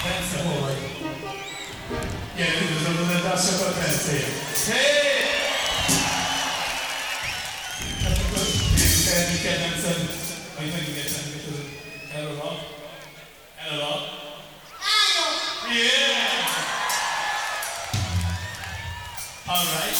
Bence, hol vagy? Gyere, üdvözlöm a társakat, Bencéje! Hé! Hát akkor nézzük el egyik kedvencem, amit megint értem, hogy erről van. Yeah! All right.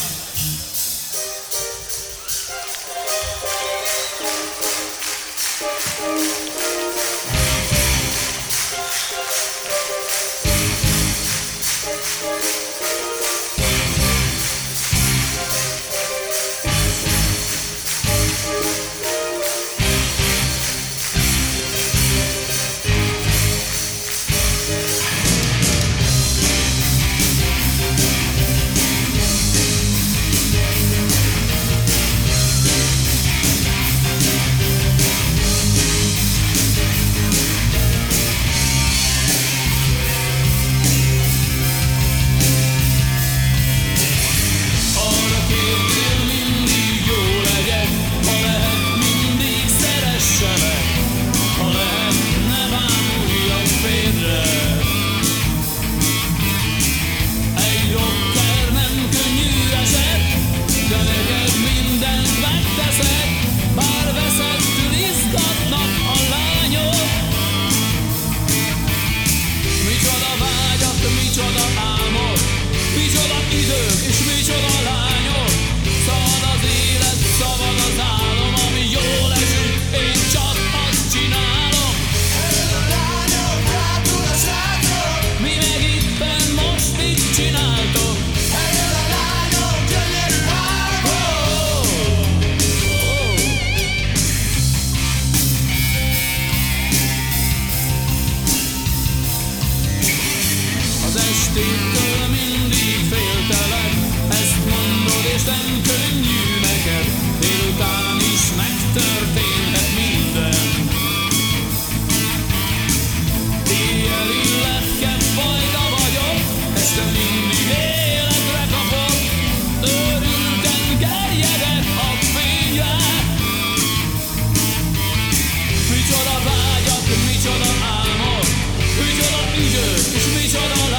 Estétől mindig féltelek, ezt mondod és nem könnyű neked, délután is megtörténhet minden. Éjjel illetken fajta vagyok, este mindig életre kapok, őrülten gerjedek a fényre. Micsoda vágyak, micsoda álmok, micsoda idők és micsoda